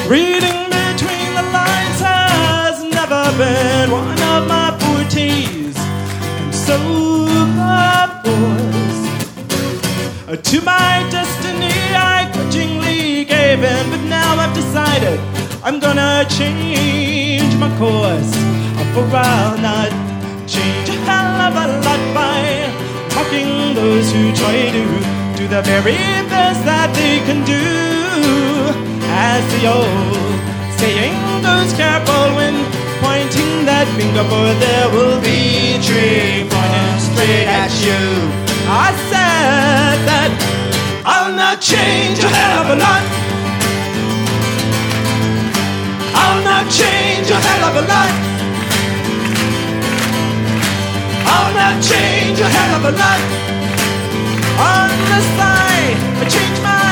Reading between the lines has never been one of my fortes. And so the boys, to my destiny I grudgingly gave in. But now I've decided I'm gonna change my course, for I'll not change a hell of a lot by mocking those who try to do the very best that they can do. As the old saying goes, careful when pointing that finger, for there will be a tree pointing straight at you. I said that I'll not change a hell of a lot. I'll not change a hell of a lot. I'll not change a hell of a lot unless I change my